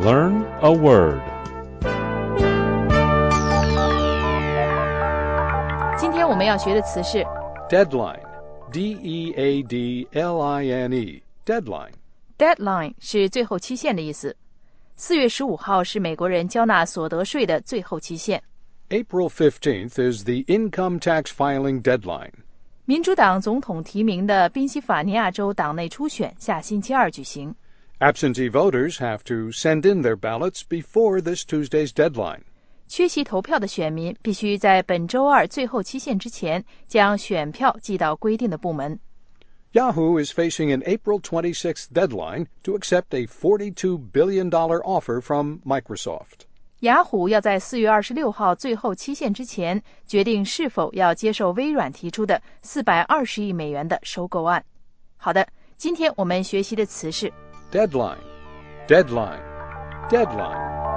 Learn a word. 今天我们要学的词是 Deadline. D-E-A-D-L-I-N-E. Deadline. deadline 是最后期限的意思。4月15号是美国人交纳所得税的最后期限。 April 15th is the income tax filing deadline. 民主党总统提名的宾夕法尼亚州党内初选下星期二举行。 Absentee voters have to send in their ballots before this Tuesday's deadline. 缺席投票的选民必须在本周二最后期限之前将选票寄到规定的部门。 Yahoo is facing an April 26th deadline to accept a $42 billion offer from Microsoft. 雅虎要在4月26号最后期限之前决定是否要接受微软提出的420亿美元的收购案。好的，今天我们学习的词是 Deadline. Deadline. Deadline.